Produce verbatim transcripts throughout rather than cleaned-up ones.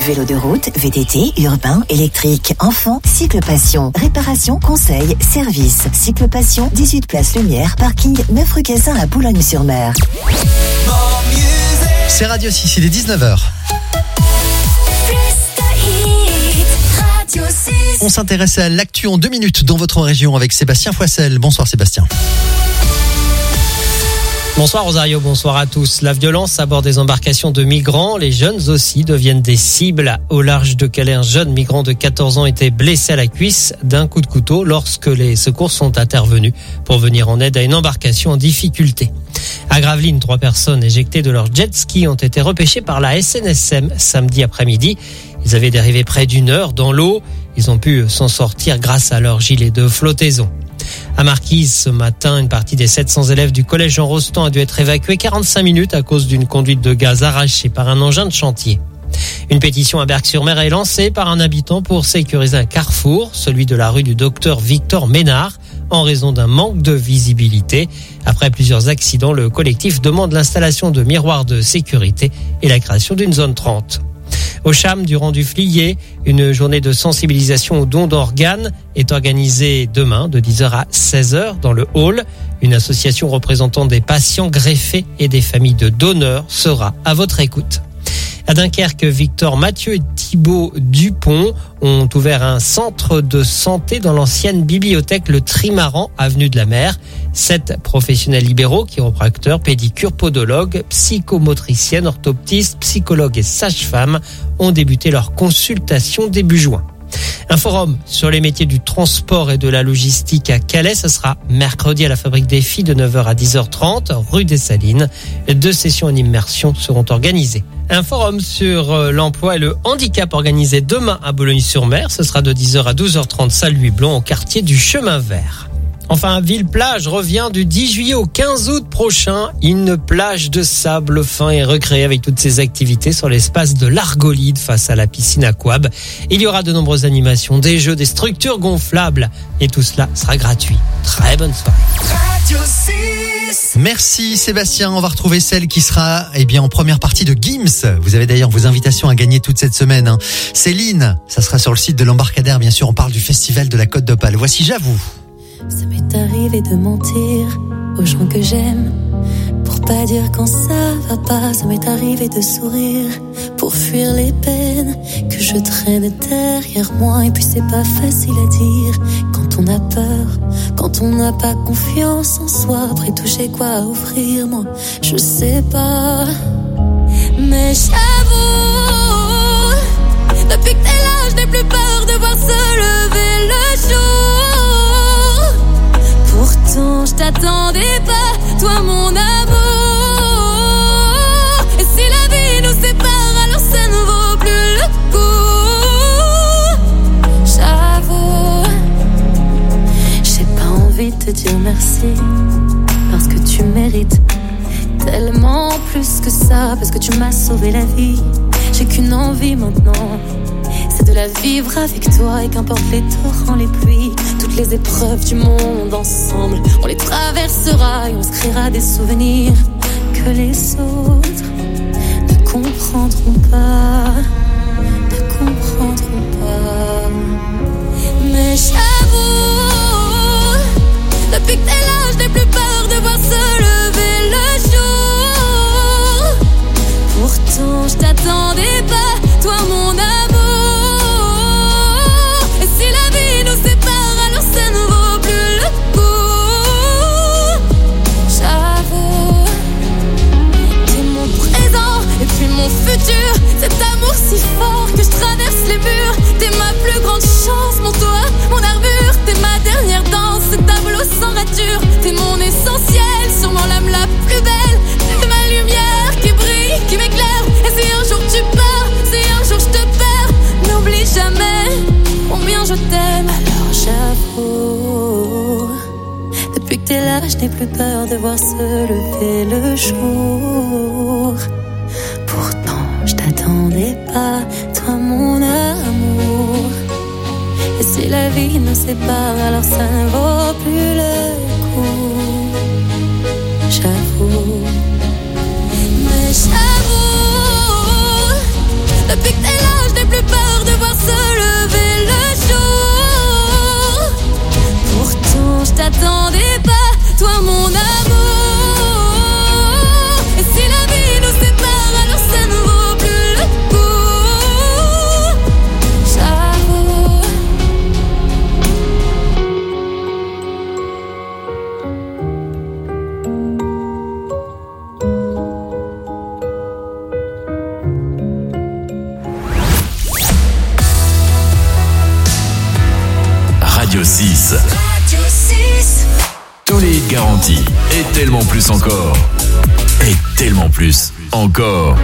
Vélo de route, V T T, urbain, électrique, enfant, cyclo-passion, réparation, conseil, service. Cyclo-passion, dix-huit place Lumière, parking neuf rue Cassin à Boulogne-sur-Mer. C'est Radio six, il est dix-neuf heures. On s'intéresse à l'actu en deux minutes dans votre région avec Sébastien Foissel. Bonsoir Sébastien. Bonsoir Rosario, bonsoir à tous. La violence à bord des embarcations de migrants, les jeunes aussi deviennent des cibles. Au large de Calais, un jeune migrant de quatorze ans était blessé à la cuisse d'un coup de couteau lorsque les secours sont intervenus pour venir en aide à une embarcation en difficulté. À Gravelines, trois personnes éjectées de leur jet ski ont été repêchées par la S N S M samedi après-midi. Ils avaient dérivé près d'une heure dans l'eau. Ils ont pu s'en sortir grâce à leur gilet de flottaison. À Marquise, ce matin, une partie des sept cents élèves du collège Jean Rostand a dû être évacuée quarante-cinq minutes à cause d'une conduite de gaz arrachée par un engin de chantier. Une pétition à Berck-sur-Mer est lancée par un habitant pour sécuriser un carrefour, celui de la rue du docteur Victor Ménard, en raison d'un manque de visibilité. Après plusieurs accidents, le collectif demande l'installation de miroirs de sécurité et la création d'une zone trente. Au Cham, durant du Flier, une journée de sensibilisation au don d'organes est organisée demain de dix heures à seize heures dans le hall. Une association représentant des patients greffés et des familles de donneurs sera à votre écoute. À Dunkerque, Victor Mathieu et Thibaut Dupont ont ouvert un centre de santé dans l'ancienne bibliothèque Le Trimaran, avenue de la Mer. Sept professionnels libéraux, chiropracteurs, pédicures, podologues, psychomotriciennes, orthoptistes, psychologues et sages-femmes ont débuté leur consultation début juin. Un forum sur les métiers du transport et de la logistique à Calais, ce sera mercredi à la Fabrique des Filles de neuf heures à dix heures trente, rue des Salines. Deux sessions en immersion seront organisées. Un forum sur l'emploi et le handicap organisé demain à Boulogne-sur-Mer. Ce sera de dix heures à douze heures trente, salle Louis Blanc, au quartier du Chemin Vert. Enfin, Ville-Plage revient du dix juillet au quinze août prochain. Une plage de sable fin et recréée avec toutes ses activités sur l'espace de l'Argolide face à la piscine Aquab. Il y aura de nombreuses animations, des jeux, des structures gonflables et tout cela sera gratuit. Très bonne soirée. Merci Sébastien, on va retrouver celle qui sera eh bien en première partie de Gims. Vous avez d'ailleurs vos invitations à gagner toute cette semaine. Hein. Céline, ça sera sur le site de l'Embarcadère, bien sûr, on parle du festival de la Côte d'Opale. Voici J'avoue. Ça m'est arrivé de mentir aux gens que j'aime pour pas dire quand ça va pas. Ça m'est arrivé de sourire pour fuir les peines que je traîne derrière moi. Et puis c'est pas facile à dire quand on a peur, quand on n'a pas confiance en soi. Après tout j'ai quoi offrir, moi je sais pas. Mais j'avoue, depuis que t'es là je n'ai plus peur de voir se lever le jour. Pourtant je t'attendais pas, toi mon amour. Et si la vie nous sépare, alors ça ne vaut plus le coup. J'avoue, j'ai pas envie de te dire merci, parce que tu mérites tellement plus que ça. Parce que tu m'as sauvé la vie, j'ai qu'une envie maintenant, c'est de la vivre avec toi. Et qu'importe les torrents, les pluies, toutes les épreuves du monde, ensemble on les traversera et on se créera des souvenirs que les autres ne comprendront pas, ne comprendront pas. Mais j'avoue, depuis que t'es là je n'ai plus peur de voir se lever le jour. Pourtant je t'attendais pas, toi mon amour. Mon futur, cet amour si fort que je traverse les murs. T'es ma plus grande chance, mon toit, mon armure. T'es ma dernière danse, ce tableau sans rature. T'es mon essentiel, sûrement l'âme la plus belle. T'es ma lumière qui brille, qui m'éclaire. Et si un jour tu pars, si un jour je te perds, n'oublie jamais combien je t'aime. Alors j'avoue, depuis que t'es là, je n'ai plus peur de voir se lever le jour. Pourtant, je t'attendais pas, toi mon amour. Et si la vie nous sépare, alors ça ne vaut plus le coup. J'avoue, mais j'avoue, depuis que t'es là, je n'ai six. Radio six. Tous les hits garantis. Et tellement plus encore. Et tellement plus encore.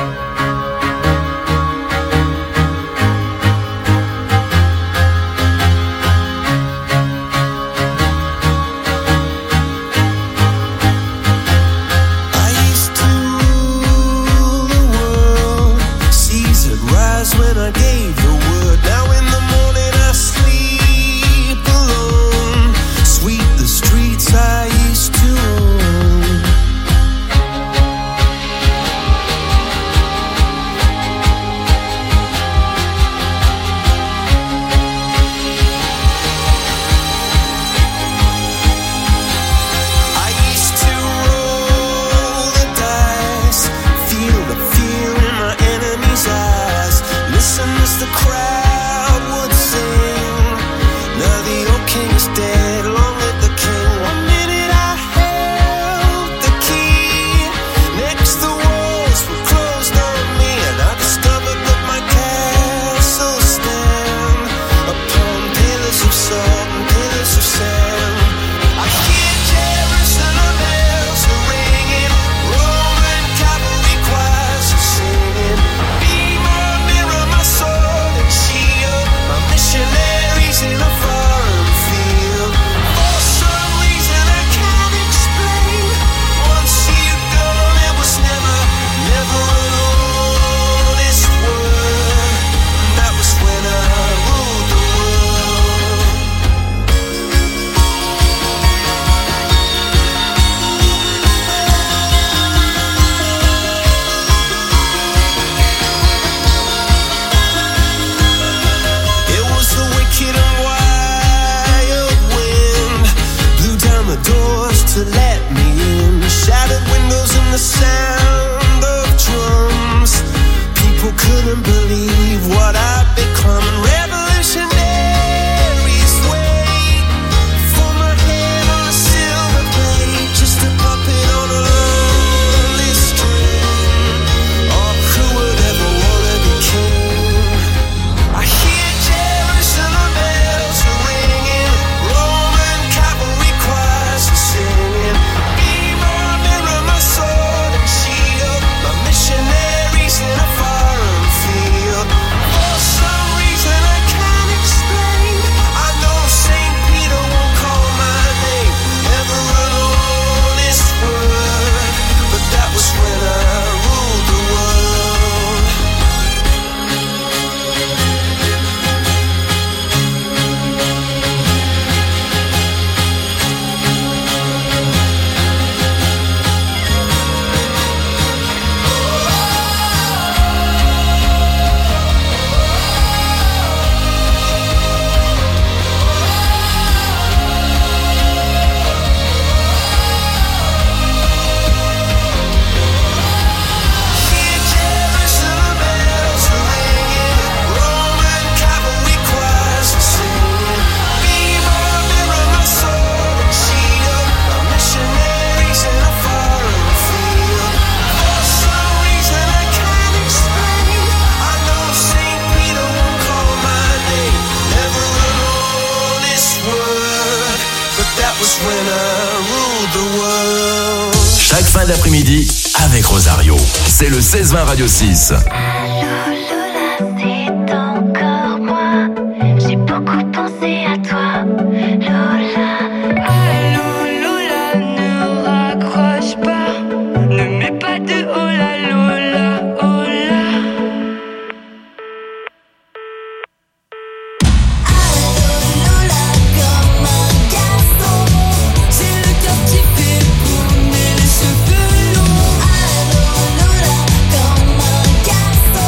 Chaque fin d'après-midi avec Rosario. C'est le seize vingt Radio six. Gaston.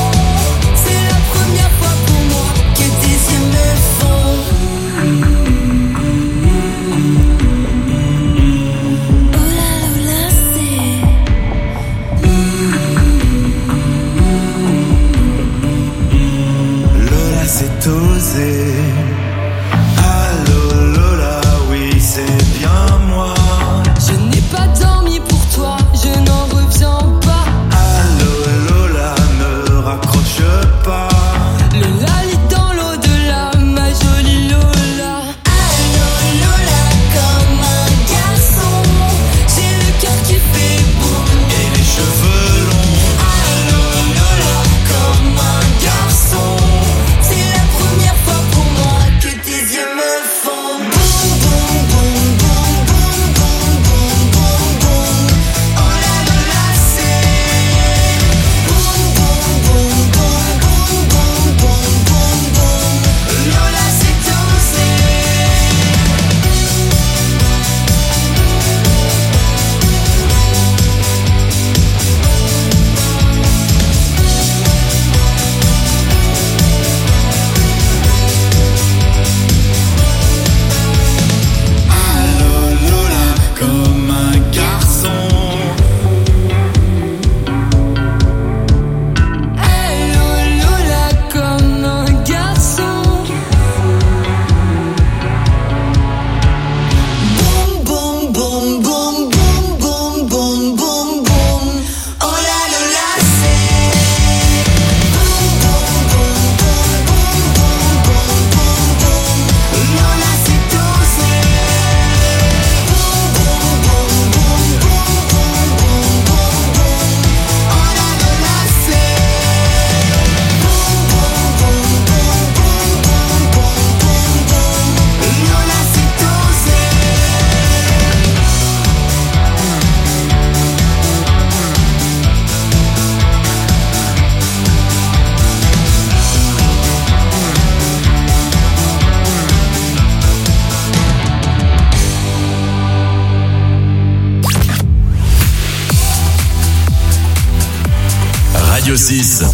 Radio six.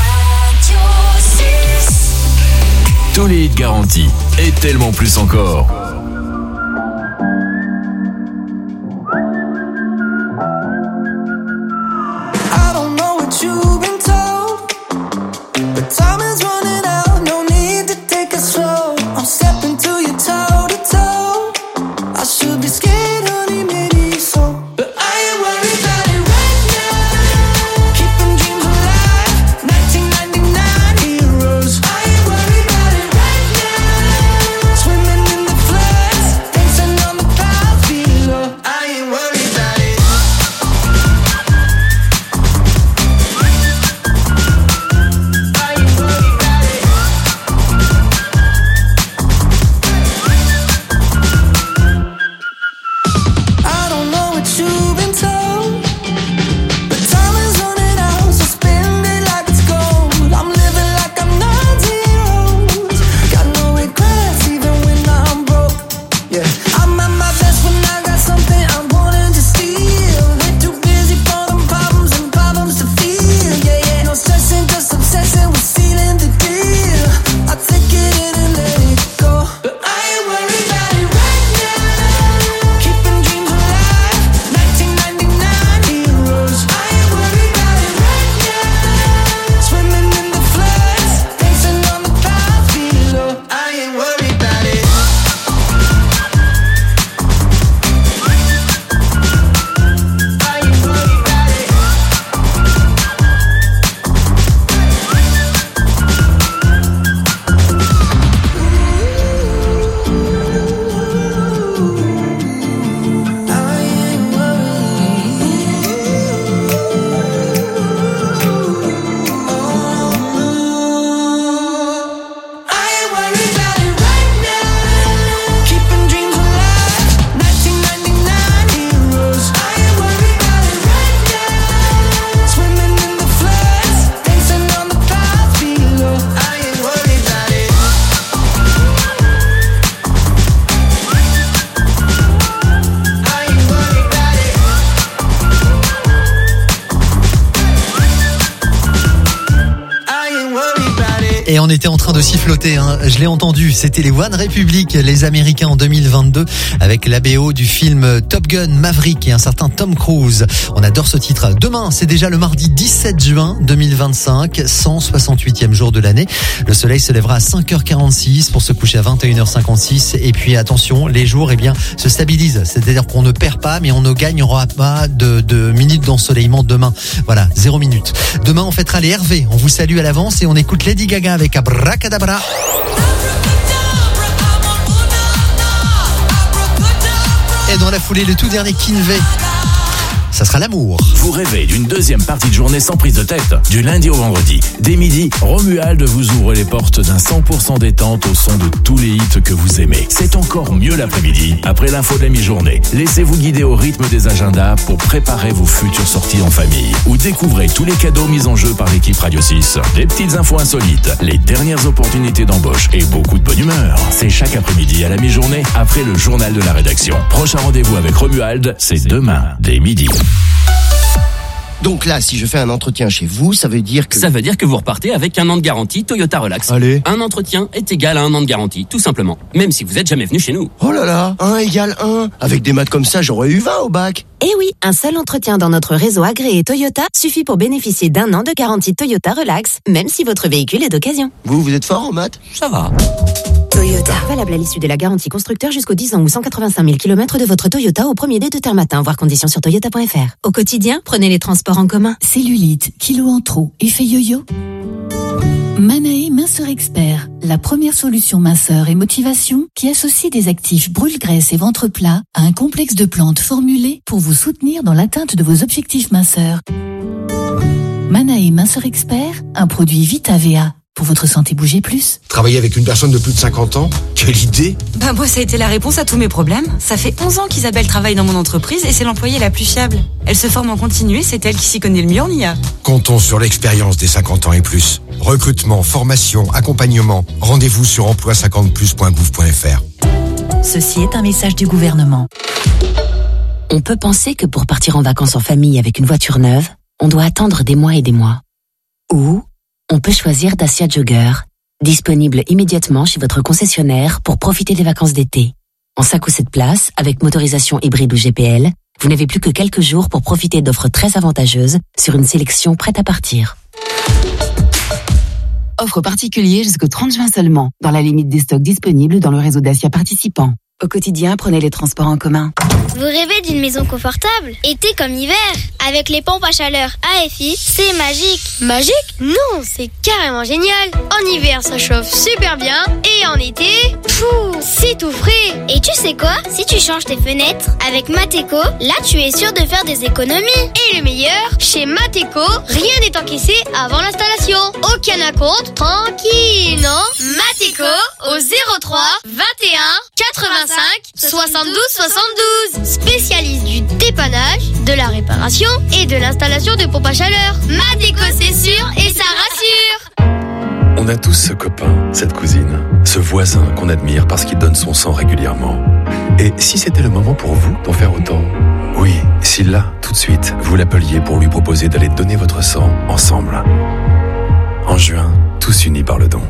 Tous les hits garantis et tellement plus encore. I don't know what you've been told, but time is running out, no need to take it slow. I'm stepping to you toe to toe. I should be scared, honey, maybe so, but I ain't worried about it right now. Keeping dreams alive, nineteen ninety-nine heroes. I ain't worried about it right now. Swimming in the floods, dancing on the clouds below. I ain't worried about it. I don't know what you've been told, but time is running out, so spend it like it's gold. I'm living like I'm not zeros. Got no regrets even when I'm broke. Yeah, I'm at my best when I got something I'm wanting to steal. Way too busy for them problems and problems to feel. Yeah, yeah, no stressing, just obsessing with sealing the deal. I take it in and let it go, but I ain't worried about it right now. Keeping dreams alive, nineteen ninety-nine heroes. I ain't worried about it right now. Swimming in the floods, dancing on the clouds below. I ain't worried about it. I ain't worried about it. I ain't I ain't worried about it right now. Keeping dreams alive, nineteen ninety-nine heroes. I ain't worried about it right now. Swimming in the floods, dancing on the clouds below. I ain't worried about it. I ain't worried about it. I ain't worried about it. Et on était en train de siffloter, hein. Je l'ai entendu, c'était les One Republic, les Américains en deux mille vingt-deux, avec la B O du film Top Gun Maverick et un certain Tom Cruise. On adore ce titre. Demain, c'est déjà le mardi dix-sept juin deux mille vingt-cinq, cent soixante-huitième jour de l'année. Le soleil se lèvera à cinq heures quarante-six pour se coucher à vingt et une heures cinquante-six. Et puis attention, les jours eh bien, se stabilisent. C'est-à-dire qu'on ne perd pas, mais on ne gagnera pas de, de minutes d'ensoleillement demain. Voilà, zéro minute. Demain, on fêtera les Hervé. On vous salue à l'avance et on écoute Lady Gaga avec Abracadabra. Et dans la foulée, le tout dernier Kinvey. Ça sera l'amour. Vous rêvez d'une deuxième partie de journée sans prise de tête? Du lundi au vendredi, dès midi, Romuald vous ouvre les portes d'un cent pour cent détente au son de tous les hits que vous aimez. C'est encore mieux l'après-midi, après l'info de la mi-journée. Laissez-vous guider au rythme des agendas pour préparer vos futures sorties en famille. Ou découvrez tous les cadeaux mis en jeu par l'équipe Radio six. Des petites infos insolites, les dernières opportunités d'embauche et beaucoup de bonne humeur. C'est chaque après-midi à la mi-journée, après le journal de la rédaction. Prochain rendez-vous avec Romuald, c'est demain, dès midi. Donc là, si je fais un entretien chez vous, ça veut dire que... Ça veut dire que vous repartez avec un an de garantie Toyota Relax. Allez. Un entretien est égal à un an de garantie, tout simplement. Même si vous êtes jamais venu chez nous. Oh là là, un égale un. Avec des maths comme ça, j'aurais eu vingt au bac. Eh oui, un seul entretien dans notre réseau agréé Toyota suffit pour bénéficier d'un an de garantie Toyota Relax, même si votre véhicule est d'occasion. Vous, vous êtes fort en maths? Ça va. Toyota. Valable à l'issue de la garantie constructeur jusqu'aux dix ans ou cent quatre-vingt-cinq mille kilomètres de votre Toyota au premier dé de terre matin. Voir conditions sur toyota point f r. Au quotidien, prenez les transports en commun. Cellulite, kilos en trop, effet yo-yo. Manae Minceur Expert, la première solution minceur et motivation qui associe des actifs brûle-graisse et ventre plat à un complexe de plantes formulées pour vous soutenir dans l'atteinte de vos objectifs minceurs. Manae Minceur Expert, un produit Vita V A. Pour votre santé, bougez plus. Travailler avec une personne de plus de cinquante ans? Quelle idée! Bah moi, ça a été la réponse à tous mes problèmes. Ça fait onze ans qu'Isabelle travaille dans mon entreprise et c'est l'employée la plus fiable. Elle se forme en continu et c'est elle qui s'y connaît le mieux en I A. Comptons sur l'expérience des cinquante ans et plus. Recrutement, formation, accompagnement. Rendez-vous sur emploi cinquante plus point gouv point f r. Ceci est un message du gouvernement. On peut penser que pour partir en vacances en famille avec une voiture neuve, on doit attendre des mois et des mois. Ou on peut choisir Dacia Jogger, disponible immédiatement chez votre concessionnaire pour profiter des vacances d'été. En cinq ou sept places, avec motorisation hybride ou G P L, vous n'avez plus que quelques jours pour profiter d'offres très avantageuses sur une sélection prête à partir. Offre particulière jusqu'au trente juin seulement, dans la limite des stocks disponibles dans le réseau Dacia participant. Au quotidien, prenez les transports en commun. Vous rêvez d'une maison confortable, été comme hiver? Avec les pompes à chaleur A F I, c'est magique. Magique? Non, c'est carrément génial. En hiver, ça chauffe super bien. Et en été, pfou, c'est tout frais. Et tu sais quoi? Si tu changes tes fenêtres avec Mateco, là tu es sûr de faire des économies. Et le meilleur, chez Mateco, rien n'est encaissé avant l'installation. Aucun acompte, tranquille, non? Mateco au zéro trois vingt et un quatre-vingt-cinq soixante-douze soixante-douze. Spécialiste du dépannage, de la réparation et de l'installation de pompes à chaleur. Mateco, c'est sûr et ça rassure. On a tous ce copain, cette cousine, ce voisin qu'on admire parce qu'il donne son sang régulièrement. Et si c'était le moment pour vous d'en faire autant? Oui, si là, tout de suite, vous l'appeliez pour lui proposer d'aller donner votre sang ensemble. En juin, tous unis par le don.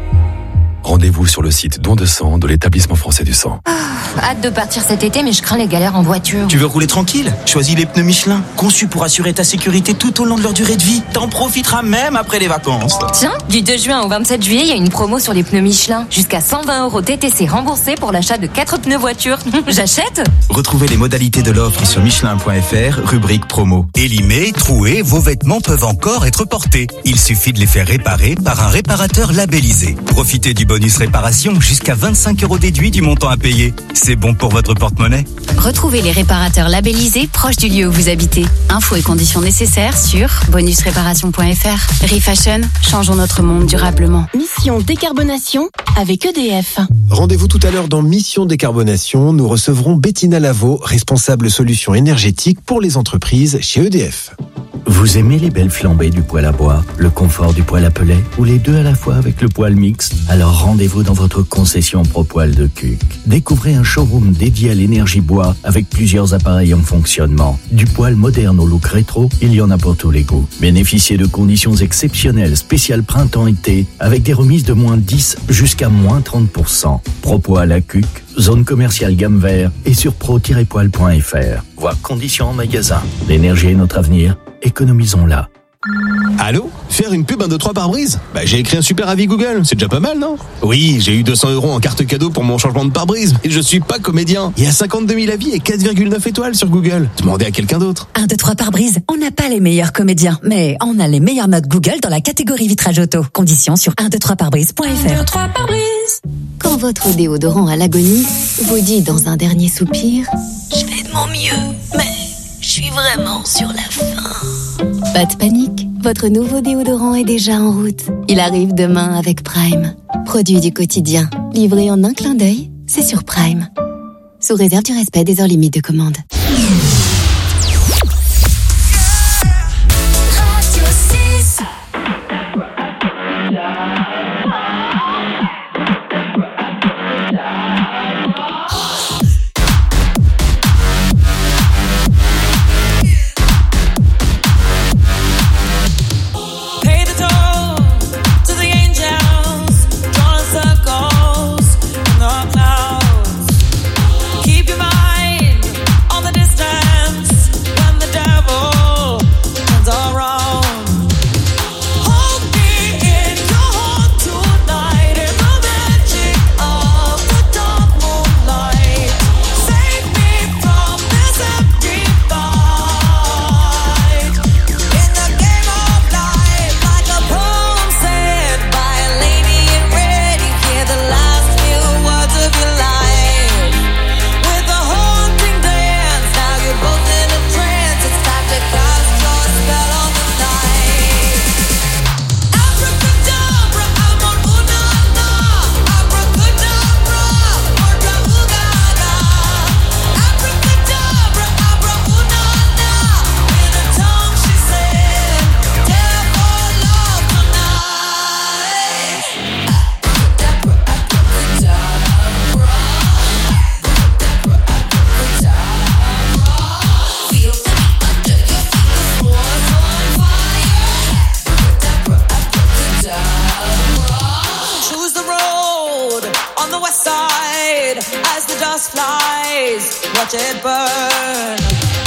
Rendez-vous sur le site Don de sang de l'Établissement français du sang. Ah, hâte de partir cet été, mais je crains les galères en voiture. Tu veux rouler tranquille? Choisis les pneus Michelin, conçus pour assurer ta sécurité tout au long de leur durée de vie. T'en profiteras même après les vacances. Tiens, du deux juin au vingt-sept juillet, il y a une promo sur les pneus Michelin. Jusqu'à cent vingt euros T T C remboursés pour l'achat de quatre pneus voiture. J'achète? Retrouvez les modalités de l'offre sur michelin point f r, rubrique promo. Élimés, troués, vos vêtements peuvent encore être portés. Il suffit de les faire réparer par un réparateur labellisé. Profitez du bonus réparation jusqu'à vingt-cinq euros déduits du montant à payer. C'est bon pour votre porte-monnaie. Retrouvez les réparateurs labellisés proches du lieu où vous habitez. Infos et conditions nécessaires sur bonus réparation point f r. Refashion, changeons notre monde durablement. Mission décarbonation avec E D F. Rendez-vous tout à l'heure dans Mission décarbonation. Nous recevrons Bettina Lavaux, responsable solutions énergétiques pour les entreprises chez E D F. Vous aimez les belles flambées du poêle à bois, le confort du poêle à pellets ou les deux à la fois avec le poêle mixte? Alors rendez-vous dans votre concession ProPoêle de Cuc. Découvrez un showroom dédié à l'énergie bois avec plusieurs appareils en fonctionnement. Du poêle moderne au look rétro, il y en a pour tous les goûts. Bénéficiez de conditions exceptionnelles spéciales printemps-été avec des remises de moins dix jusqu'à moins trente pour cent. ProPoêle à Cuc, zone commerciale gamme vert et sur pro tiret poêle point f r. Voir conditions en magasin. L'énergie est notre avenir. Économisons-la. Allô? Faire une pub un deux trois pare-brise? Bah, j'ai écrit un super avis Google, c'est déjà pas mal, non? Oui, j'ai eu deux cents euros en carte cadeau pour mon changement de pare-brise, mais je suis pas comédien. Il y a cinquante-deux mille avis et quatre virgule neuf étoiles sur Google. Demandez à quelqu'un d'autre. un deux trois pare-brise, on n'a pas les meilleurs comédiens, mais on a les meilleures notes Google dans la catégorie vitrage auto. Conditions sur un deux trois pare-brise point f r. un deux trois pare-brise. Quand votre déodorant à l'agonie vous dit dans un dernier soupir: je fais de mon mieux, mais je suis vraiment sur la fin. Pas de panique, votre nouveau déodorant est déjà en route. Il arrive demain avec Prime. Produit du quotidien, livré en un clin d'œil, c'est sur Prime. Sous réserve du respect des heures limites de commande. Keep your mind on the just flies, watch it burn.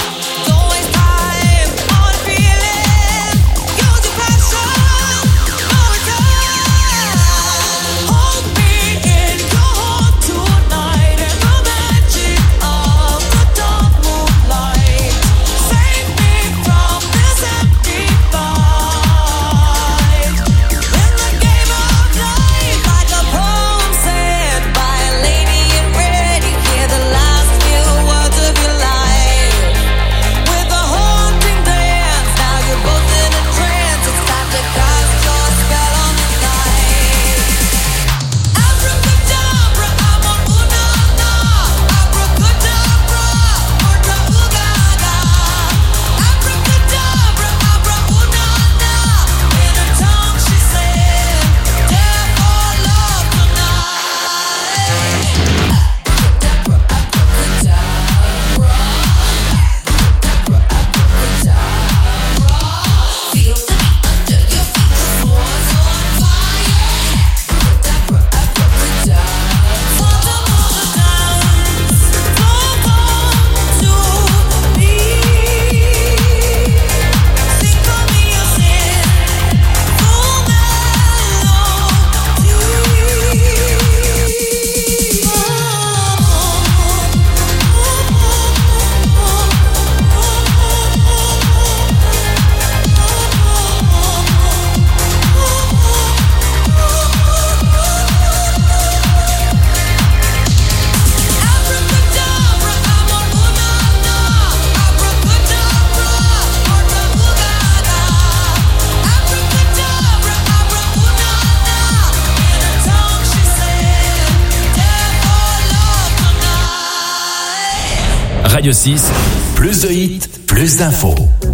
Radio six, plus de hits, plus d'infos.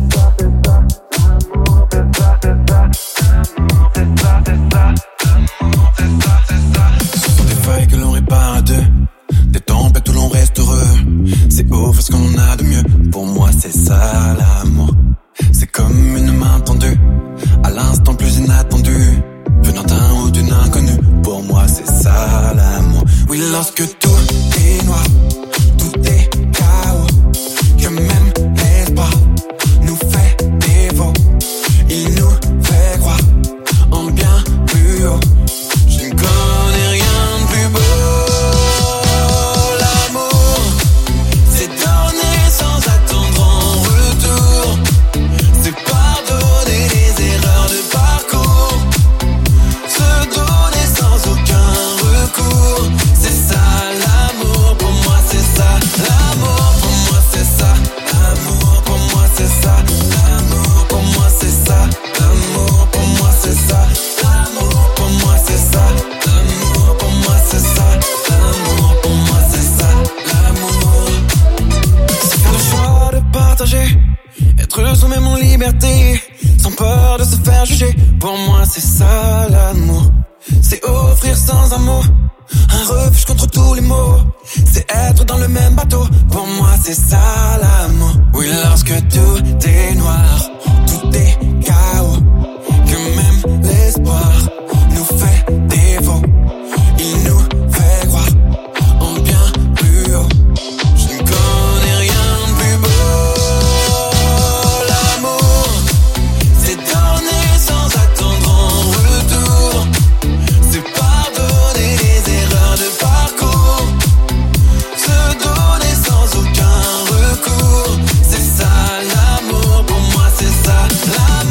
Des feuilles que l'on répare à deux, des tempêtes où l'on reste heureux. C'est ouf ce qu'on a de mieux. Pour moi c'est ça l'amour. C'est comme une main tendue, à l'instant plus inattendu, venant d'un ou d'une inconnue. Pour moi c'est ça l'amour. Oui, lorsque tout est noir, tout est chaos, que même l'espoir nous fait dévot. Il nous fait croire en bien plus haut. Je ne connais rien de plus beau. L'amour, c'est donner sans attendre en retour. C'est pardonner les erreurs de parcours. Se donner sans aucun recours. C'est ça l'amour, pour moi c'est ça. L'amour, pour moi c'est ça. L'amour, pour moi c'est ça. L'amour, pour moi c'est ça. L'amour, pour moi c'est ça. L'amour, pour moi c'est ça. L'amour, pour moi c'est ça. L'amour, pour moi c'est ça. L'amour, c'est faire le choix de partager, être soi-même en liberté, sans peur de se faire juger. Pour moi c'est ça l'amour. C'est offrir sans un mot un refuge contre tous les maux. C'est être dans le même bateau. Pour moi c'est ça l'amour. Oui, lorsque tout est noir, tout est chaos, que même l'espoir nous fait dévot. Il nous fait croire en bien plus haut. Je ne connais rien de plus beau. L'amour, c'est donner sans attendre en retour. C'est pardonner les erreurs de parcours. Se donner sans aucun recours. C'est ça l'amour, pour moi c'est ça l'amour.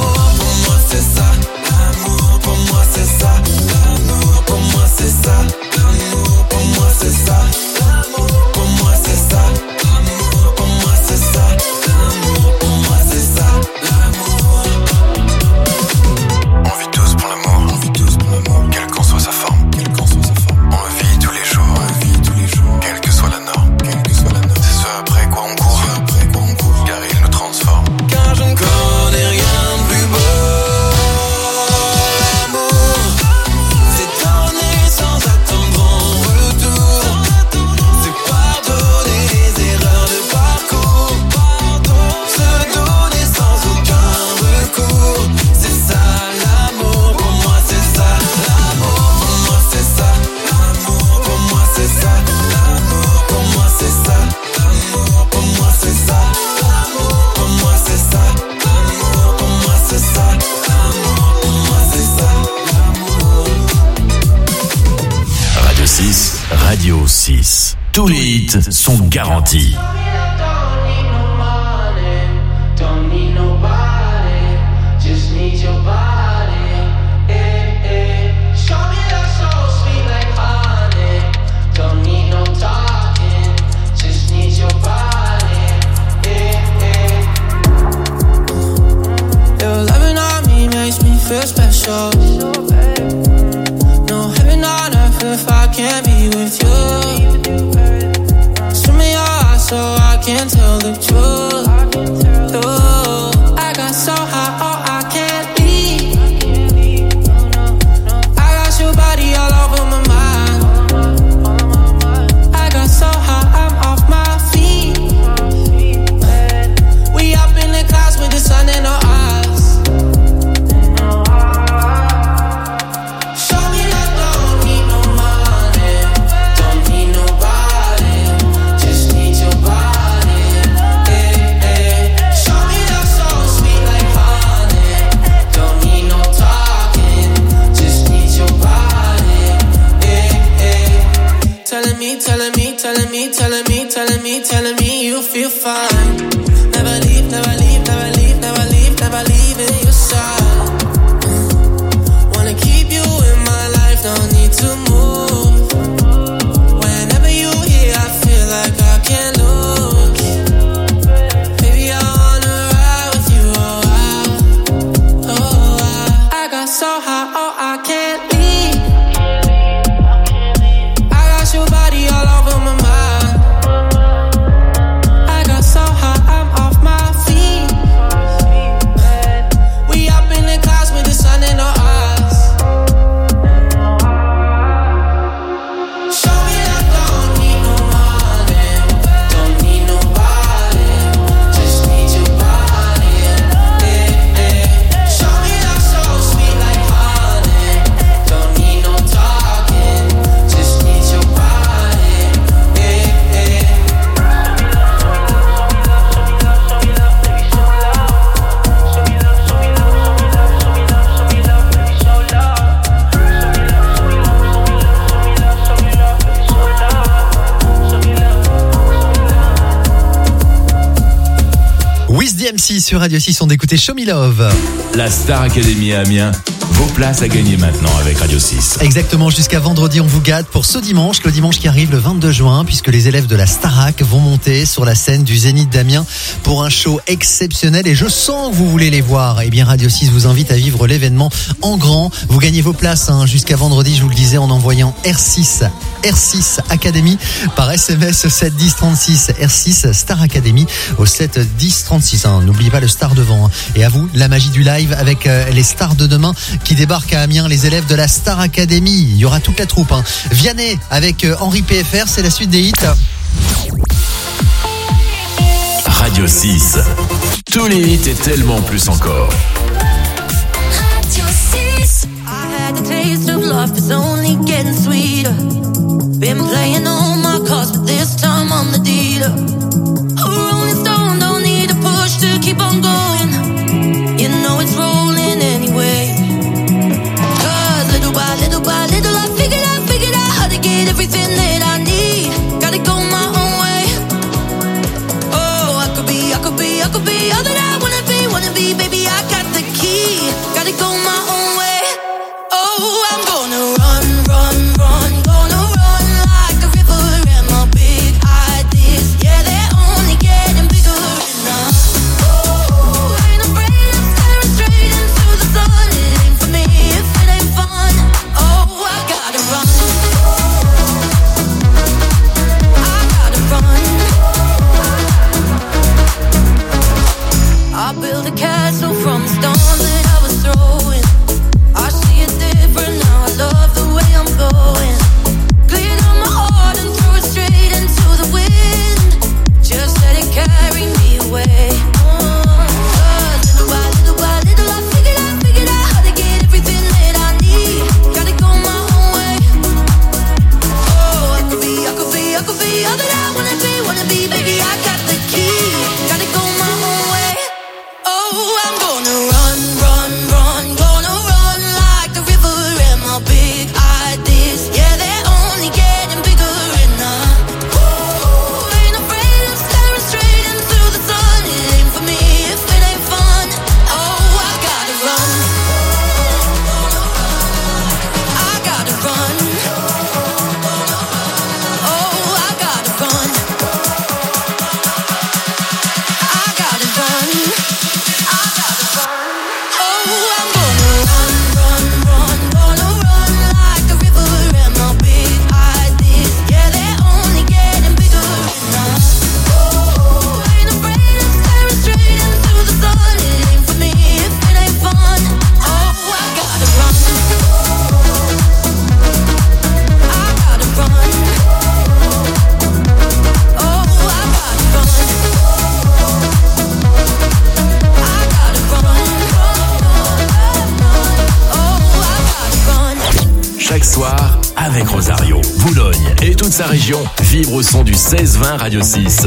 six. Tous les hits sont garantis. Feel special. No heaven on earth if I can't be with you. Swim in your eyes so I can tell the truth. Ooh, I got so high, oh I can't leave. I got your body all over my mind. I got so high, I'm off my feet. We up in the clouds with the sun in our eyes. Telling me, telling me, telling me, telling me, telling me you feel fine. Never leave, never leave, never leave, never leave, never leave in your side. Wanna keep you in my life, no need to move. Whenever you here, I feel like I can't lose. Baby, I wanna ride with you, oh I, oh I. I got so high, oh I can't leave. Your body all over my mind. I got so high, I'm off my feet. We up in the clouds with the sun in our eyes. Show me that don't need no money, don't need nobody, just need your body. Yeah, yeah. Show me that so sweet like honey, don't need no talking, just need your body. Wiz D M C sur Radio six, on écoutait Show Me Love. La Star Academy à Amiens, vos places à gagner maintenant avec Radio six. Exactement, jusqu'à vendredi on vous gâte pour ce dimanche, le dimanche qui arrive le vingt-deux juin, puisque les élèves de la Starac vont monter sur la scène du Zénith d'Amiens pour un show exceptionnel et je sens que vous voulez les voir. Eh bien Radio six vous invite à vivre l'événement en grand. Vous gagnez vos places hein, jusqu'à vendredi, je vous le disais, en envoyant R six R six Academy par S M S au sept dix trente-six. R six Star Academy au sept dix trente-six. Hein. N'oubliez pas le star devant. Hein. Et à vous, la magie du live avec euh, les stars de demain qui débarquent à Amiens, les élèves de la Star Academy. Il y aura toute la troupe. Hein. Vianney avec euh, Henri P F R, c'est la suite des hits. Radio six. Tous les hits et tellement plus encore. Radio six. I had the taste of love, it's only getting sweeter. Been playing all my cards, but this time I'm the dealer. A rolling stone, don't need a push to keep on going. You know it's rolling anyway. Cause little by little by little I figured out, figured out how to get everything that I need. Gotta go my own way. Oh, I could be, I could be, I could be all that I wanna be, wanna be, baby, I got the key. Gotta go my own way. chaque soir avec Rosario. Boulogne et toute sa région vibre au son du seize vingt Radio six.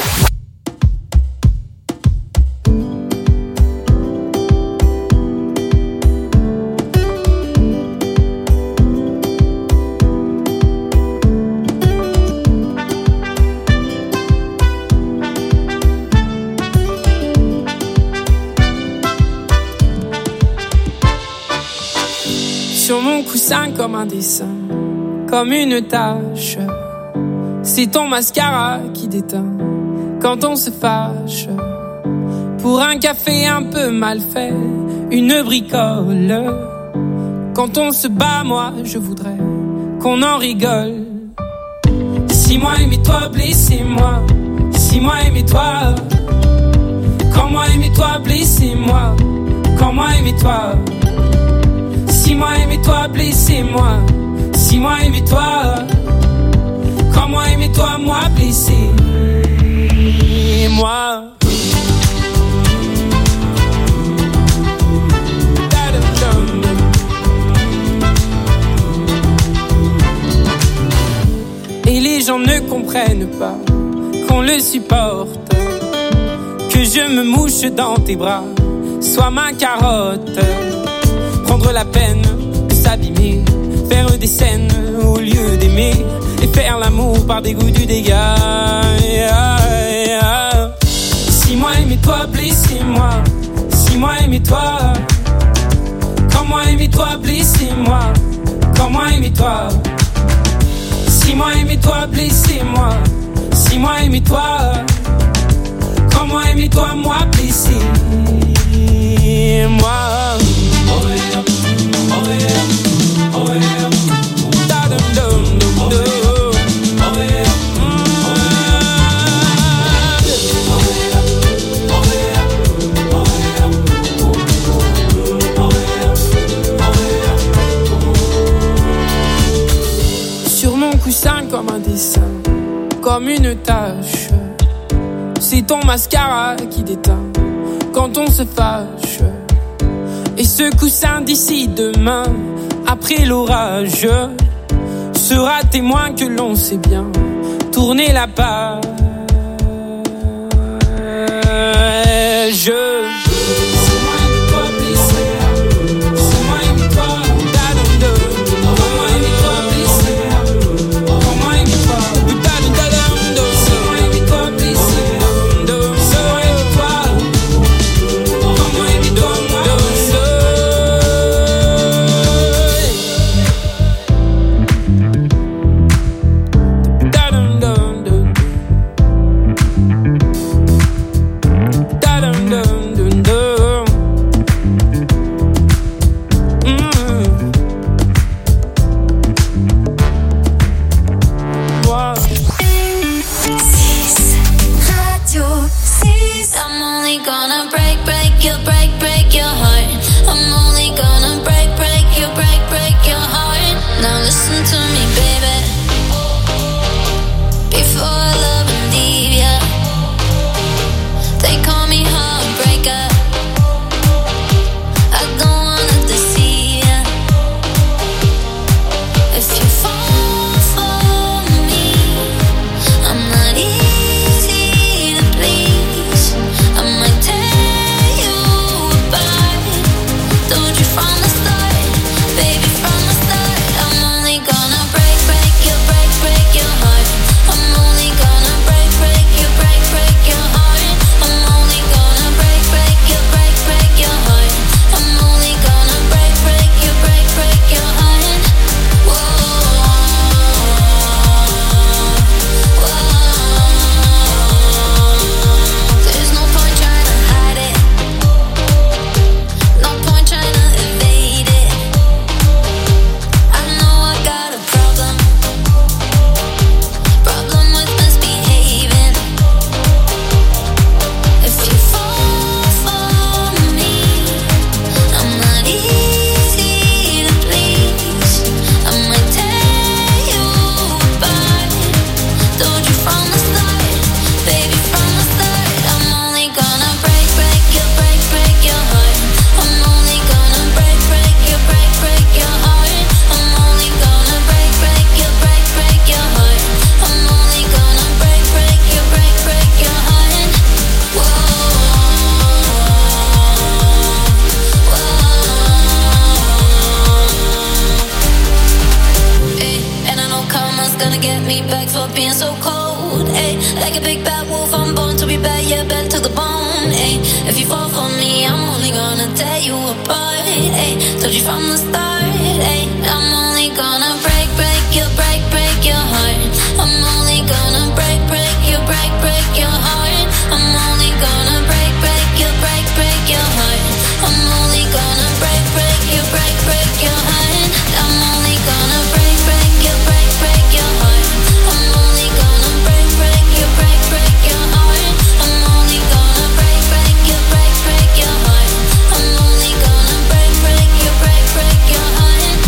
Sur mon coussin comme un dessin, comme une tache. C'est ton mascara qui déteint quand on se fâche. Pour un café un peu mal fait, une bricole. Quand on se bat, moi je voudrais qu'on en rigole. Si moi aimais-toi, blessez-moi. Si moi aimais-toi. Quand moi aimais-toi, blessez-moi. Quand moi aimais-toi. Si moi aimais-toi, blessez-moi. Si moi aimais-toi. Quand moi aimais-toi, moi blessé. Et moi. Et les gens ne comprennent pas qu'on le supporte. Que je me mouche dans tes bras, sois ma carotte. Prendre la peine de s'abîmer, faire des scènes au lieu d'aimer, et faire l'amour par dégoût du dégât. Si moi aimais-toi, blessez-moi. Si moi aimais-toi. Quand moi aimais-toi, blessez-moi. Quand moi aimais-toi. Si moi aimais-toi, blessez-moi. Si moi aimais-toi. Quand moi aimais-toi, moi blessé. Moi. Sur mon coussin comme un dessin, comme une tache. C'est ton mascara qui déteint quand on se fâche. Et ce coussin d'ici demain, après l'orage, sera témoin que l'on sait bien tourner la page. gonna get me back for being so cold. Ay, like a big bad wolf, I'm born to be bad, yeah, bad to the bone. Ay, if you fall for me, I'm only gonna tear you apart. Ay, told you from the start. Ay, I'm only gonna break, break you, break, break your heart. I'm only gonna break, break you, break, break your heart. I'm only gonna break, break you, break, break your heart. I'm only gonna break, break you, break, break your heart. I'm only gonna break, break you, break, break your heart. I'm only gonna break, break you, break, break your heart. I'm only gonna break, break you, break, break your heart. I'm only gonna break, break you, break, break your heart.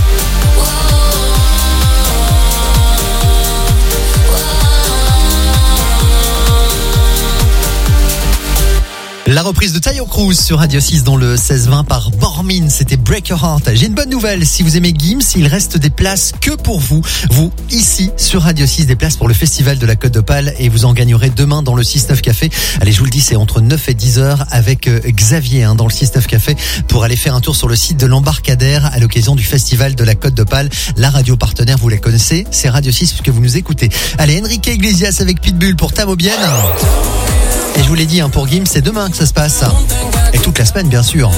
La reprise de Tayo Cruz sur Radio six dans le seize vingt par Bormin, c'était Break Your Heart. J'ai une bonne nouvelle, si vous aimez Gims, il reste des places que pour vous. Vous, ici, sur Radio six, des places pour le festival de la Côte d'Opale et vous en gagnerez demain dans le six neuf Café. Allez, je vous le dis, c'est entre neuf et dix heures avec Xavier hein, dans le six neuf Café pour aller faire un tour sur le site de l'Embarcadère à l'occasion du festival de la Côte d'Opale. La radio partenaire, vous la connaissez, c'est Radio six puisque vous nous écoutez. Allez, Enrique Iglesias avec Pitbull pour Tamobienne. Et je vous l'ai dit, hein, pour Gims, c'est demain que ça se passe. Et toute la semaine, bien sûr.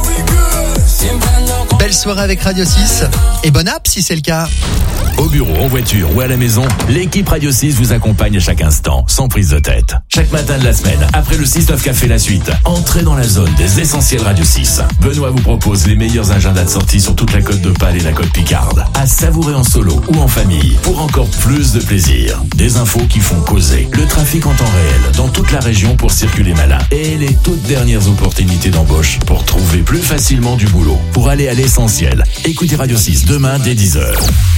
Belle soirée avec Radio six. Et bonne app si c'est le cas. Au bureau, en voiture ou à la maison, l'équipe Radio six vous accompagne à chaque instant, sans prise de tête. Chaque matin de la semaine, après le six neuf Café la suite, entrez dans la zone des essentiels Radio six. Benoît vous propose les meilleurs agendas de sortie sur toute la Côte d'Opale et la Côte Picarde. À savourer en solo ou en famille, pour encore plus de plaisir. Des infos qui font causer. Le trafic en temps réel, dans toute la région pour circuler malin. Et les toutes dernières opportunités d'embauche pour trouver plus facilement du boulot. Pour aller à l'essentiel, écoutez Radio six demain dès dix heures.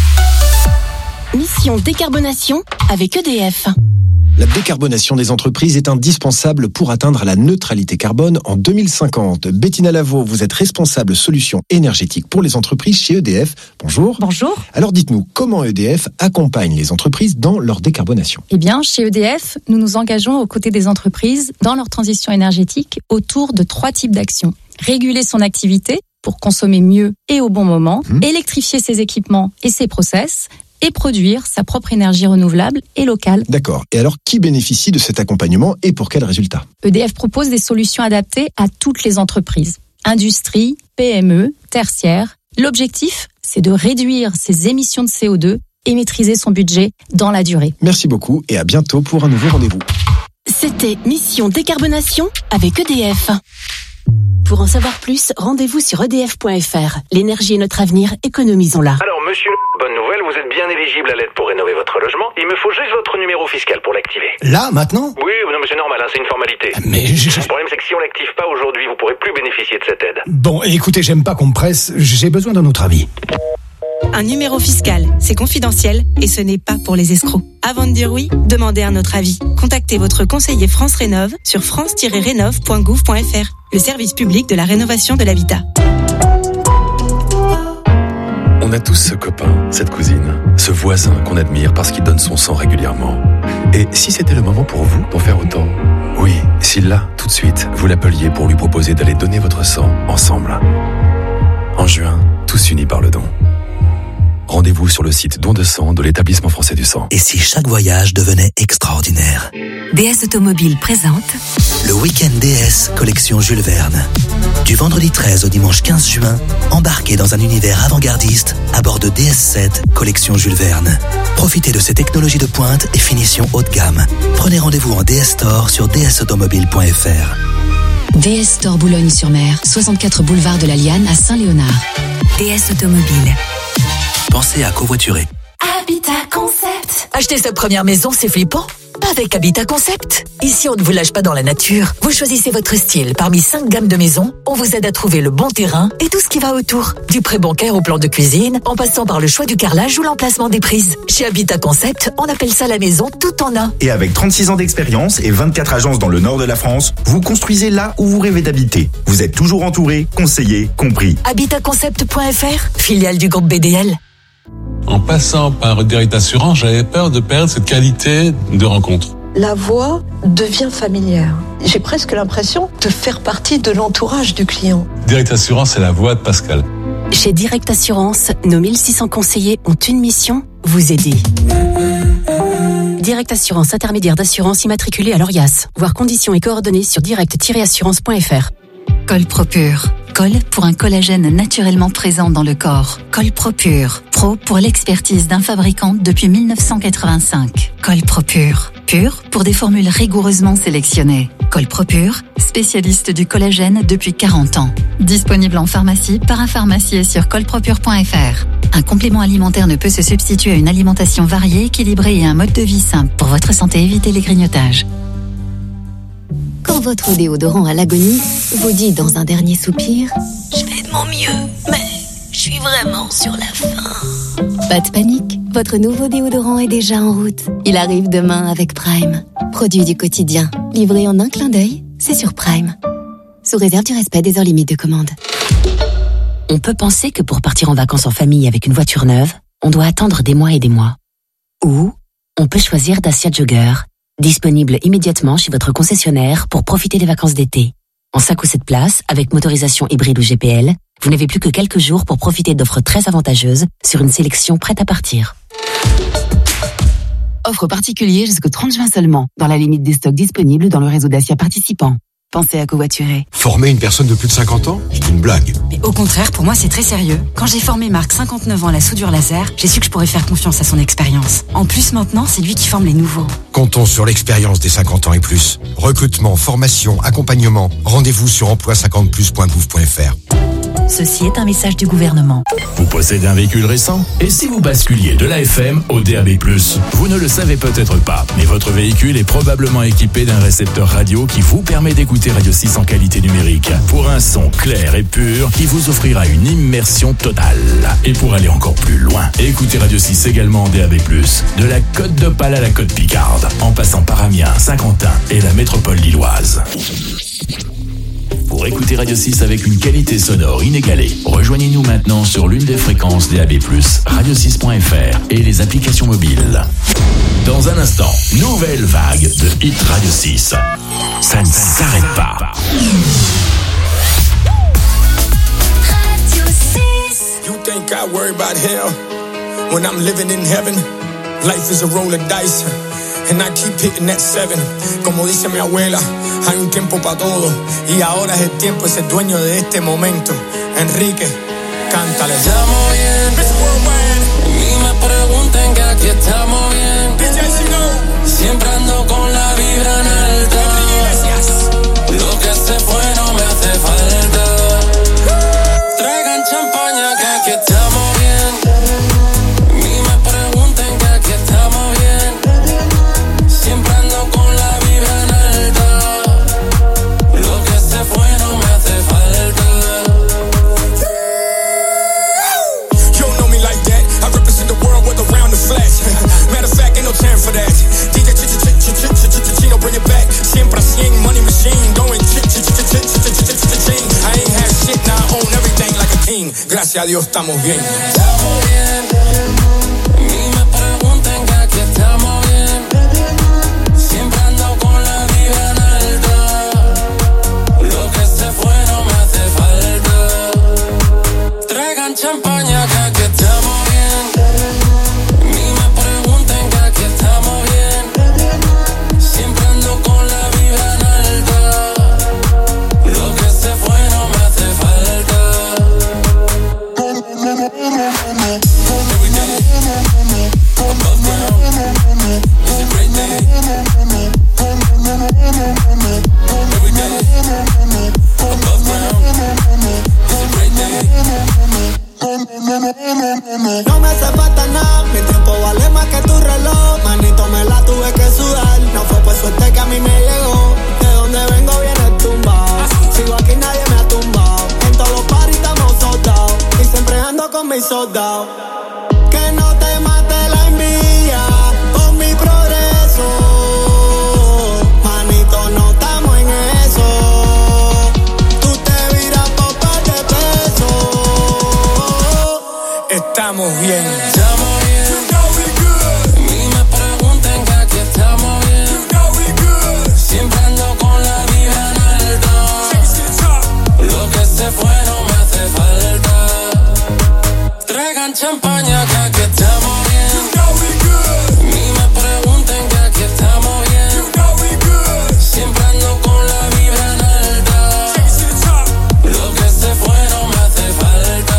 Mission décarbonation avec E D F. La décarbonation des entreprises est indispensable pour atteindre la neutralité carbone en deux mille cinquante. Bettina Lavaux, vous êtes responsable solutions énergétiques pour les entreprises chez E D F. Bonjour. Bonjour. Alors dites-nous, comment E D F accompagne les entreprises dans leur décarbonation ? Eh bien, chez E D F, nous nous engageons aux côtés des entreprises dans leur transition énergétique autour de trois types d'actions. Réguler son activité pour consommer mieux et au bon moment, mmh. électrifier ses équipements et ses process, et produire sa propre énergie renouvelable et locale. D'accord. Et alors, qui bénéficie de cet accompagnement et pour quels résultats ? E D F propose des solutions adaptées à toutes les entreprises. Industrie, P M E, tertiaire. L'objectif, c'est de réduire ses émissions de C O deux et maîtriser son budget dans la durée. Merci beaucoup et à bientôt pour un nouveau rendez-vous. C'était Mission Décarbonation avec E D F. Pour en savoir plus, rendez-vous sur E D F point F R. L'énergie est notre avenir, économisons-la. Alors monsieur, bonne nouvelle, vous êtes bien éligible à l'aide pour rénover votre logement. Il me faut juste votre numéro fiscal pour l'activer. Là, maintenant ? Oui, non mais c'est normal, hein, c'est une formalité. Mais je... Le problème c'est que si on l'active pas aujourd'hui, vous pourrez plus bénéficier de cette aide. Bon, écoutez, j'aime pas qu'on me presse, j'ai besoin d'un autre avis. Un numéro fiscal, c'est confidentiel et ce n'est pas pour les escrocs. Avant de dire oui, demandez un autre avis. Contactez votre conseiller France Rénov sur france tiret rénov point gouv point f r, le service public de la rénovation de l'habitat. On a tous ce copain, cette cousine, ce voisin qu'on admire parce qu'il donne son sang régulièrement. Et si c'était le moment pour vous d'en faire autant ? Oui, si là, tout de suite, vous l'appeliez pour lui proposer d'aller donner votre sang ensemble. En juin, tous unis par le don. Rendez-vous sur le site don de sang de l'établissement français du sang. Et si chaque voyage devenait extraordinaire ? D S Automobile présente le week-end D S collection Jules Verne. Du vendredi treize au dimanche quinze juin, embarquez dans un univers avant-gardiste à bord de D S sept collection Jules Verne. Profitez de ces technologies de pointe et finitions haut de gamme. Prenez rendez-vous en D S Store sur d s automobile point f r. D S Store Boulogne-sur-Mer, soixante-quatre boulevard de la Liane à Saint-Léonard. D S Automobile. Pensez à covoiturer. Habitat Concept. Acheter sa première maison, c'est flippant. Pas avec Habitat Concept. Ici, on ne vous lâche pas dans la nature. Vous choisissez votre style parmi cinq gammes de maisons. On vous aide à trouver le bon terrain et tout ce qui va autour. Du prêt bancaire au plan de cuisine, en passant par le choix du carrelage ou l'emplacement des prises. Chez Habitat Concept, on appelle ça la maison tout en un. Et avec trente-six ans d'expérience et vingt-quatre agences dans le nord de la France, vous construisez là où vous rêvez d'habiter. Vous êtes toujours entouré, conseillé, compris. habitat concept point f r, filiale du groupe B D L. En passant par Direct Assurance, j'avais peur de perdre cette qualité de rencontre. La voix devient familière. J'ai presque l'impression de faire partie de l'entourage du client. Direct Assurance, c'est la voix de Pascal. Chez Direct Assurance, nos mille six cents conseillers ont une mission, vous aider. Direct Assurance, intermédiaire d'assurance immatriculée à l'Orias. Voir conditions et coordonnées sur direct tiret assurance point f r. Col Propure. Col pour un collagène naturellement présent dans le corps. Col Propure. Pro pour l'expertise d'un fabricant depuis mille neuf cent quatre-vingt-cinq. Col Propure. Pur pour des formules rigoureusement sélectionnées. Col Propure, spécialiste du collagène depuis quarante ans. Disponible en pharmacie, parapharmacie et sur colpropure point f r. Un complément alimentaire ne peut se substituer à une alimentation variée, équilibrée et un mode de vie simple. Pour votre santé, évitez les grignotages. Quand votre déodorant à l'agonie vous dit dans un dernier soupir « Je fais de mon mieux, mais je suis vraiment sur la fin ». Pas de panique, votre nouveau déodorant est déjà en route. Il arrive demain avec Prime. Produit du quotidien, livré en un clin d'œil, c'est sur Prime. Sous réserve du respect des heures limites de commande. On peut penser que pour partir en vacances en famille avec une voiture neuve, on doit attendre des mois et des mois. Ou on peut choisir Dacia Jogger, disponible immédiatement chez votre concessionnaire pour profiter des vacances d'été. En cinq ou sept places, avec motorisation hybride ou G P L, vous n'avez plus que quelques jours pour profiter d'offres très avantageuses sur une sélection prête à partir. Offre particulière jusqu'au trente juin seulement, dans la limite des stocks disponibles dans le réseau Dacia participant. Pensez à covoiturer. Former une personne de plus de cinquante ans, c'est une blague. Mais au contraire, pour moi, c'est très sérieux. Quand j'ai formé Marc, cinquante-neuf ans, à la soudure laser, j'ai su que je pourrais faire confiance à son expérience. En plus, maintenant, c'est lui qui forme les nouveaux. Comptons sur l'expérience des cinquante ans et plus. Recrutement, formation, accompagnement. Rendez-vous sur emploi cinquante plus point gouv point f r. Ceci est un message du gouvernement. Vous possédez un véhicule récent? Et si vous basculiez de l'A F M au D A B plus? Vous ne le savez peut-être pas, mais votre véhicule est probablement équipé d'un récepteur radio qui vous permet d'écouter Radio six en qualité numérique, pour un son clair et pur qui vous offrira une immersion totale. Et pour aller encore plus loin, écoutez Radio six également en D A B plus, de la Côte d'Opale à la Côte Picarde, en passant par Amiens, Saint-Quentin et la métropole lilloise. Pour écouter Radio six avec une qualité sonore inégalée, rejoignez-nous maintenant sur l'une des fréquences D A B plus, radio six point f r et les applications mobiles. Dans un instant, nouvelle vague de hit Radio six. Ça ne s'arrête pas. Radio six. You think I worry about hell when I'm living in heaven? Life is a roll of dice. And I keep hitting that seven. Como dice mi abuela, hay un tiempo para todo. Y ahora es el tiempo, es el dueño de este momento. Enrique, cántale. Estamos bien. Y me preguntan que aquí estamos bien. Siempre ando con la vibra en alta. Lo que se fue no me hace falta. Traigan champaña que aquí estamos bien. Y me preguntan que aquí estamos bien. Siempre ando con la vibra en alta. Lo que se fue no me hace falta. You don't know me like that. I represent the world with around the flash. Matter of fact, ain't no time for that. D J Chino, bring it back. Siempre cien, money machine. Going ch-ch-ch-ch-ch-ch-ch-ch-ch-ch-ch-ch. I ain't had shit, now I own everything like a king. Gracias a Dios, estamos bien. Estamos bien. Y me preguntan que aquí estamos bien. Siempre ando con la vibra en alta. Lo que se fue no me hace falta. Traigan champaña que aquí estamos bien. Y me preguntan que aquí estamos bien. Siempre ando con la vibra en alta. Lo que se fue no me hace falta. Every day, above ground, it's a great day. Every day, above ground, it's a great day. No me hace falta nada, mi tiempo vale más que tu reloj. Manito, me la tuve que sudar, no fue por suerte que a mí me llegó. De donde vengo viene tumbado, sigo aquí nadie me ha tumbado. En todos los paris estamos soldados, y siempre ando con mis soldados. Que no te mate la envidia con mi progreso. Manito, no estamos en eso. Tú te viras por par de pesos. Estamos bien. Estamos bien. Y me preguntan que aquí estamos bien. Siempre ando con la vibra en alta. Lo que se fue no me hace falta. champaña que aquí estamos bien. You know we good. Ni me pregunten que aquí estamos bien. You know we good. Siempre ando con la vibra en alta. Lo que se fue no me hace falta.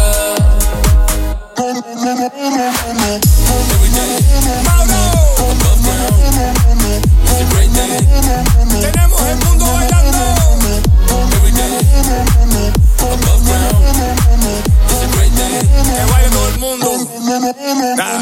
Every day, above ground. It's a great day. Tenemos el mundo bailando. Every day, above ground. It's a great day. Que baile todo el mundo. Ah.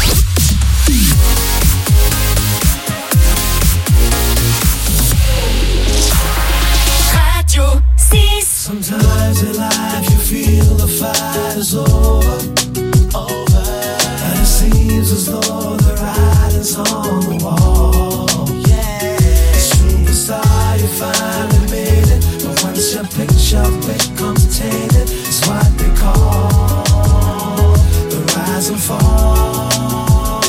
Radio six. Sometimes in life you feel the fight is over, over, and it seems as though the writing's on the wall. Yeah, superstar, you finally made it, but once your picture becomes tainted, it's what they call the rise and fall.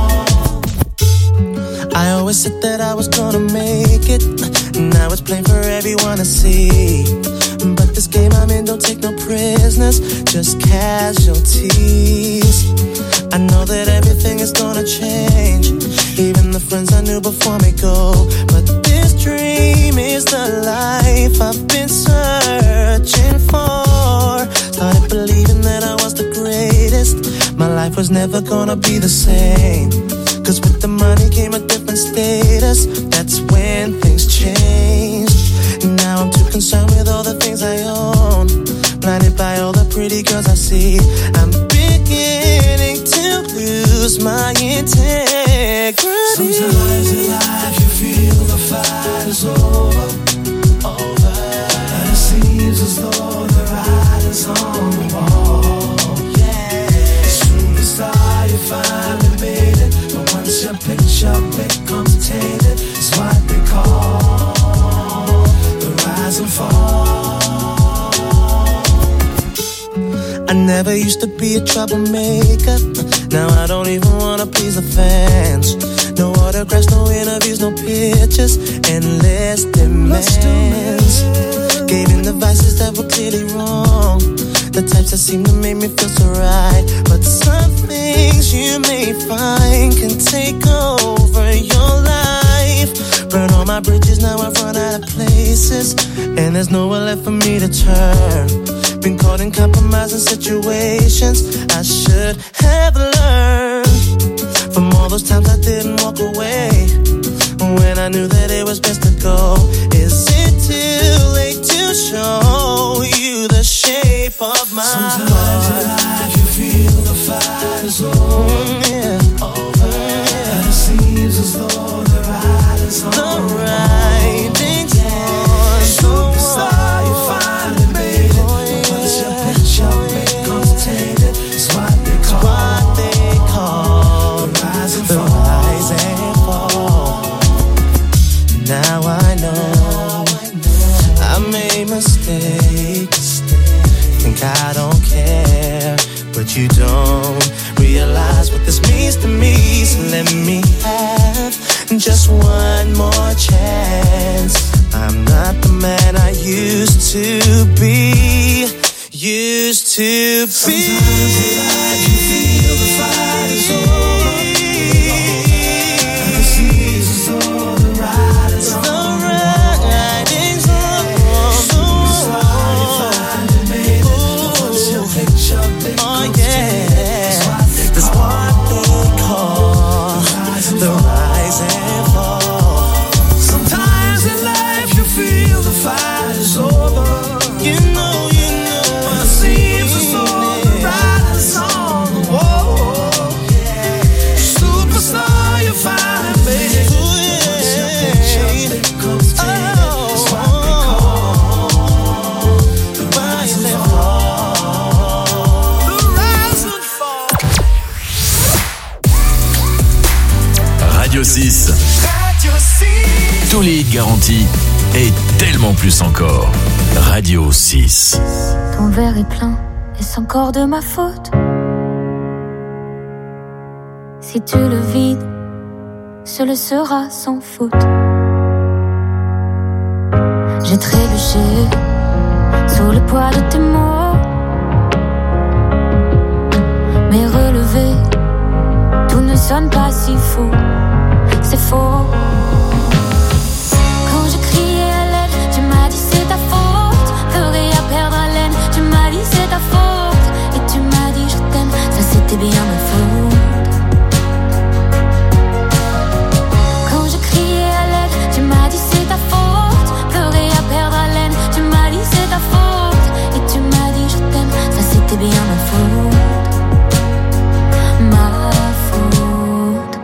I always said that I was gonna make it. Now it's plain for everyone to see. But this game I'm in don't take no prisoners, just casualties. I know that everything is gonna change, even the friends I knew before me go. But this dream is the life I've been searching for. Started believing that I was the greatest. My life was never gonna be the same, cause with the money came a different status. That's when things changed. Now I'm too concerned with all the things I own, blinded by all the pretty girls I see. I'm beginning to lose my integrity. Sometimes in life you feel the fight is over, over, and it seems as though the writing's on the wall. Yeah, superstar, you finally made it, but once your picture becomes tainted, it's what they call the rise and fall. I never used to be a troublemaker. Now I don't even wanna please the fans. No autographs, no interviews, no pictures, endless demands. Gave in the vices that were clearly wrong, the types that seem to make me feel so right. But some things you may find can take over your life. Burn all my bridges, now I've run out of places, and there's nowhere left for me to turn. Been caught in compromising situations I should have learned from all those times I didn't walk away when I knew that it was best to go. Is it too late to show you the shape of my Sometimes heart? Sometimes in life you feel the fight is over, mm, yeah. over, yeah. And it seems as though the writing's on the writing's on. Superstar, you finally made it, but once your picture becomes tainted, it's what they call, what they call the rise and fall. Rise and fall. Now I know I made mistakes. Think I don't care, but you don't realize what this means to me. So let me have just one more chance. I'm not the man I used to be. Used to be. Sometimes in life you feel the fight is over, and it seems as though the writing's on the wall. Superstar, you finally made it, but once your picture becomes tainted, it's what they call the rise and fall. Sometimes in life you feel the fight is over. You know, you know, it seems as though the writing's on the wall. Superstar, you finally made it. Once your picture becomes tainted, it's what they call the rise and fall. The rise and fall. Radio six. Radio six. Tous les hits garantis et tellement plus encore. Radio six. Ton verre est plein, est-ce encore de ma faute? Si tu le vides, ce le sera sans faute. J'ai trébuché sous le poids de tes mots, mais sonne pas si faux, c'est faux. Quand je criais à l'aide, tu m'as dit c'est ta faute. Pleurer à perdre haleine, tu m'as dit c'est ta faute. Et tu m'as dit je t'aime, ça c'était bien ma faute. Quand je criais à l'aide, tu m'as dit c'est ta faute. Pleurer à perdre haleine, tu m'as dit c'est ta faute. Et tu m'as dit je t'aime, ça c'était bien ma faute. Ma faute.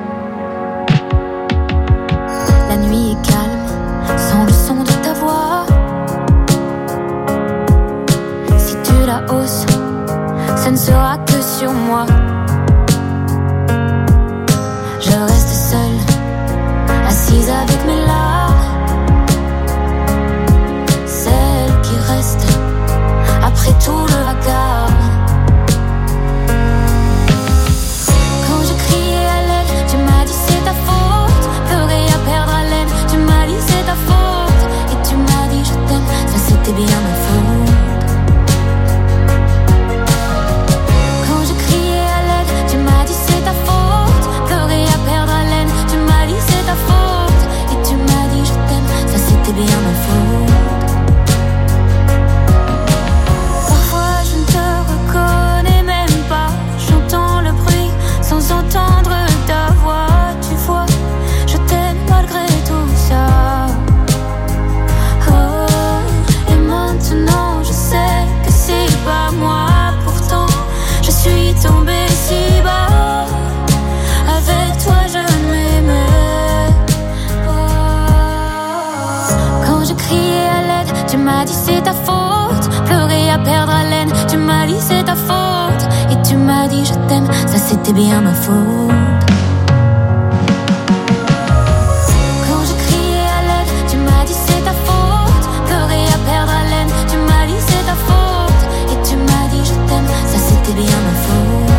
La nuit est calme, sans le son de ta voix. Si tu la hausses, ce ne sera que sur moi. Je reste seule, assise avec mes larmes. Celle qui reste après tout le vacarme. Quand je criais à l'aide, tu m'as dit c'est ta faute. Pleurer à perdre haleine, tu m'as dit c'est ta faute. Et tu m'as dit je t'aime, ça c'était bien ma faute. Quand je criais à l'aide, tu m'as dit c'est ta faute. Pleurer à perdre haleine, tu m'as dit c'est ta faute. Et tu m'as dit je t'aime, ça c'était bien ma faute. Parfois je ne te reconnais même pas. J'entends le bruit sans entendre ta voix. Tu vois, je t'aime malgré tout ça. Oh, et maintenant je sais que c'est pas moi. Pourtant je suis tombée si bas. Avec toi je ne m'aimais pas. Quand je criais à l'aide, tu m'as dit c'est ta faute. Pleurer à perdre haleine, tu m'as dit c'est ta faute. Et tu m'as dit je t'aime, ça c'était bien ma faute. Quand je criais à l'aide, tu m'as dit c'est ta faute. Pleurer à perdre haleine, tu m'as dit c'est ta faute. Et tu m'as dit je t'aime, ça c'était bien ma faute.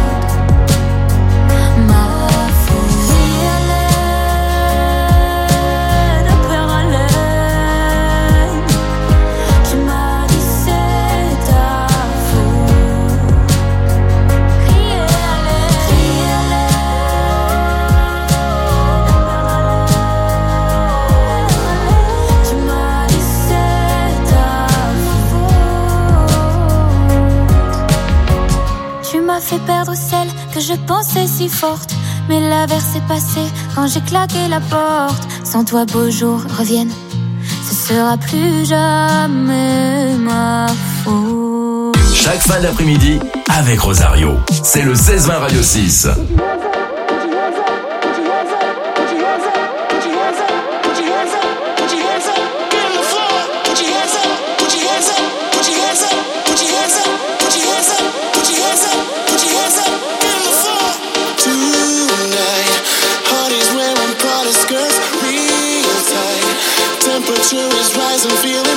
Ma faute. Crier à l'aide, à perdre haleine, tu m'as dit c'est ta faute. Crier à l'aide, crier à l'aide, à perdre haleine, tu m'as dit c'est ta faute. Tu m'as fait perdre celle que je pensais si forte. Mais l'averse est passée quand j'ai claqué la porte. Sans toi beaux jours reviennent, ce sera plus jamais ma faute. Chaque fin d'après-midi avec Rosario. C'est le seize vingt Radio six. Temperature is rising, feeling